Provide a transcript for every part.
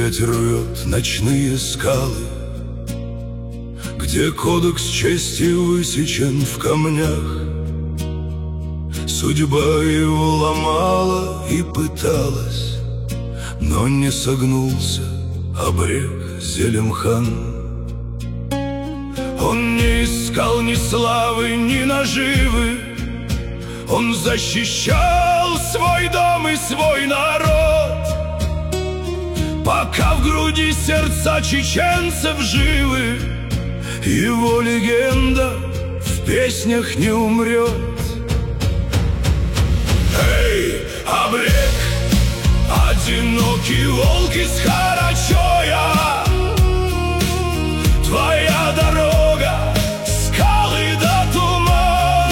опять рвет ночные скалы, где кодекс чести высечен в камнях. Судьба его ломала и пыталась, но не согнулся обрек Зелимхан. Он не искал ни славы, ни наживы, он защищал свой дом и свой народ. Пока в груди сердца чеченцев живы, его легенда в песнях не умрет. Эй, Абрек, одинокий волк из Карачоя, твоя дорога — скалы да туман.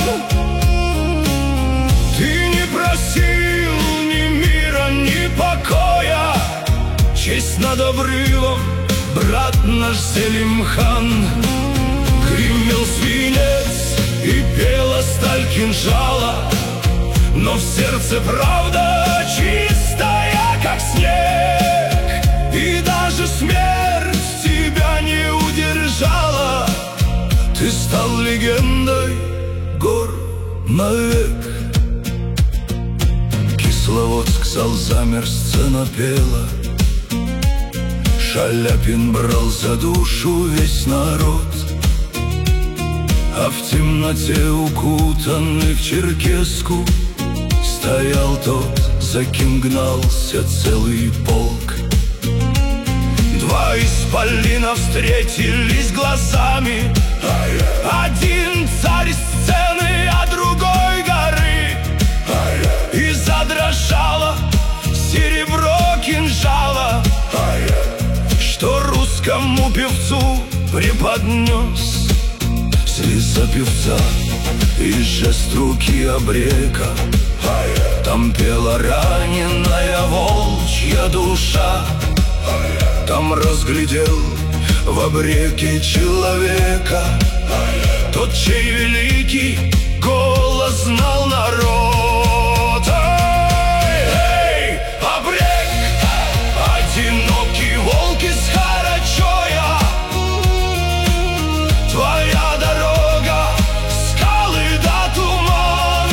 Ты не просил ни мира, ни покоя, честь над обрывом, брат наш Зелимхан. Гремел свинец и пела сталь кинжала, но в сердце правда чистая, как снег. И даже смерть тебя не удержала, ты стал легендой гор навек. Кисловодск зал замер, сцена пела, Шаляпин брал за душу весь народ. А в темноте, укутанный в черкеску, стоял тот, за кем гнался целый полк. Два исполина встретились глазами, один царь сцены, а другой горы. И задрожало серебро кинжала, что русскому певцу преподнес. Слеза певца и жест руки Абрека, там пела раненая волчья душа. Там разглядел в Абреке человека, тот, чей великий голос знал народ. Эй, Абрек, одинокий волк из Карачоя, твоя дорога — скалы да туман.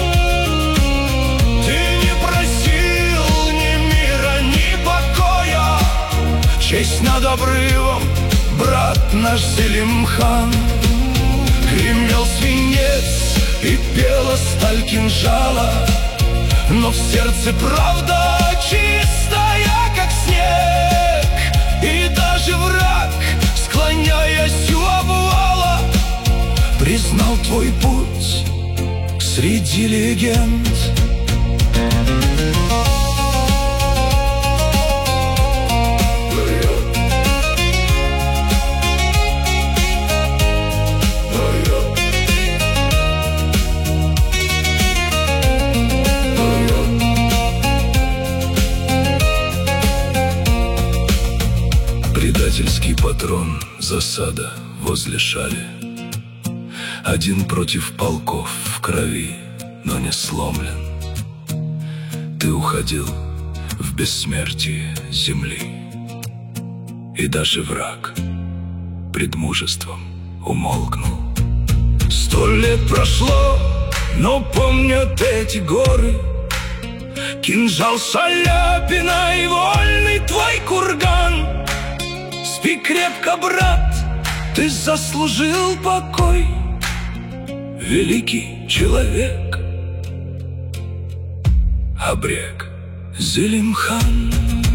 Ты не просил ни мира, ни покоя, честь над обрывом, брат наш Зелимхан. Гремел свинец и пела сталь кинжала, но в сердце правда чистая, как снег. И даже враг, склоняясь у обвала, признал твой путь среди легенд. Предательский патрон, засада возле Шали, один против полков в крови, но не сломлен. Ты уходил в бессмертие земли, и даже враг пред мужеством умолкнул. 100 лет прошло, но помнят эти горы, кинжал Шаляпина и вольный твой курган. Спи крепко, брат, ты заслужил покой, великий человек Абрек Зелимхан.